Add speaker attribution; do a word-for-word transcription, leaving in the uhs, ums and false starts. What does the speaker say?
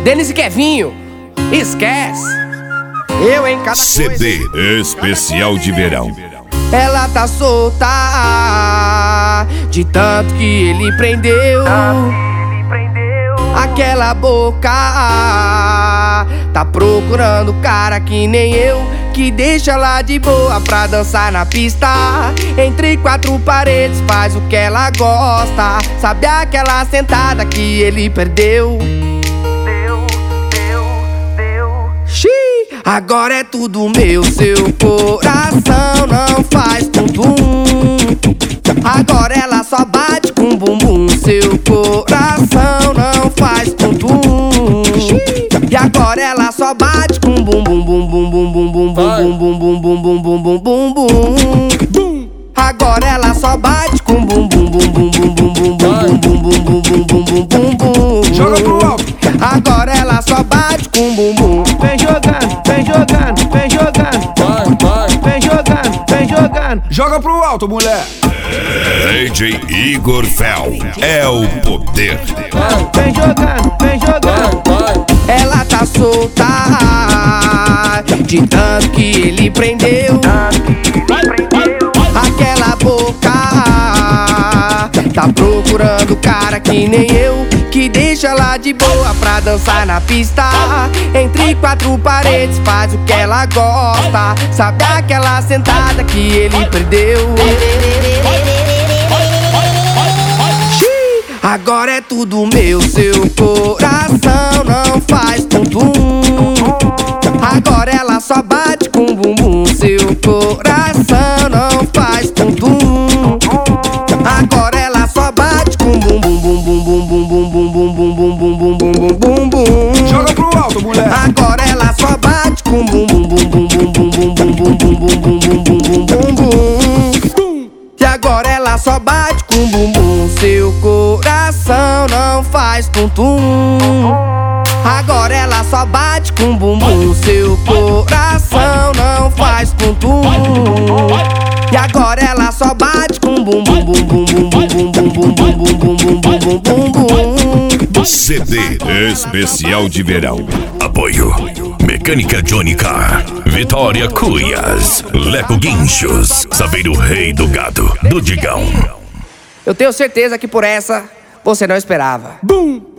Speaker 1: Denis e Kevinho, esquece. Eu em cada
Speaker 2: C D especial de verão.
Speaker 1: Ela tá solta de tanto que ele prendeu. Aquela boca tá procurando cara que nem eu, que deixa ela de boa pra dançar na pista. Entre quatro paredes faz o que ela gosta. Sabe aquela sentada que ele perdeu? Deu, deu, deu. Xiii, agora é tudo meu. Seu coração não faz tum-tum. Agora ela só bate com bumbum. Seu coração não faz tum-tum. E agora ela só bate com bum bum bum bum bum bum bum bum bum bum bum bum bum bum bum bum. Agora ela só bate com bum bum bum bum bum bum bum bum bum bum bum bum bum bum bum.
Speaker 3: Joga pro alto.
Speaker 1: Agora ela só bate com bum bum.
Speaker 4: Vem jogando, vem jogando, vem jogando.
Speaker 3: Vai, vai.
Speaker 4: Vem jogando, vem jogando.
Speaker 3: Joga pro alto, mulher.
Speaker 2: D J Igor Fel é o poder.
Speaker 4: Vem jogando, vem jogando.
Speaker 3: Vai, vai.
Speaker 1: Ela tá solta de tanto que ele prendeu. Aquela boca tá procurando cara que nem eu, que deixa ela de boa pra dançar na pista. Entre quatro paredes faz o que ela gosta. Sabe aquela sentada que ele perdeu? Agora é tudo meu. Seu coração não faz tum-tum. Agora ela só bate com bumbum. Seu coração não faz tum-tum. Agora ela só bate com bumbum bum bum bum bum bum bum bum bum bum bum bum bum bum bum.
Speaker 3: Joga pro alto, mulher.
Speaker 1: Agora ela só bate com bumbum bum bum bum bum bum bum bum bum bum bum bum bum bum. E agora ela só bate com bumbum. Seu coração não faz tum-tum. Agora ela só bate com bumbum. Seu coração não faz tum-tum. E agora ela só bate com bumbum bum bum bum bum bum bum bum bum bum bum bum bum bum.
Speaker 2: C D especial de verão. Apoio Mecânica Johnny Car, Vitória Cuias, Leco Guinchos, Saveiro Rei do Gado, do Digão.
Speaker 1: Eu tenho certeza que por essa você não esperava.
Speaker 3: Bum.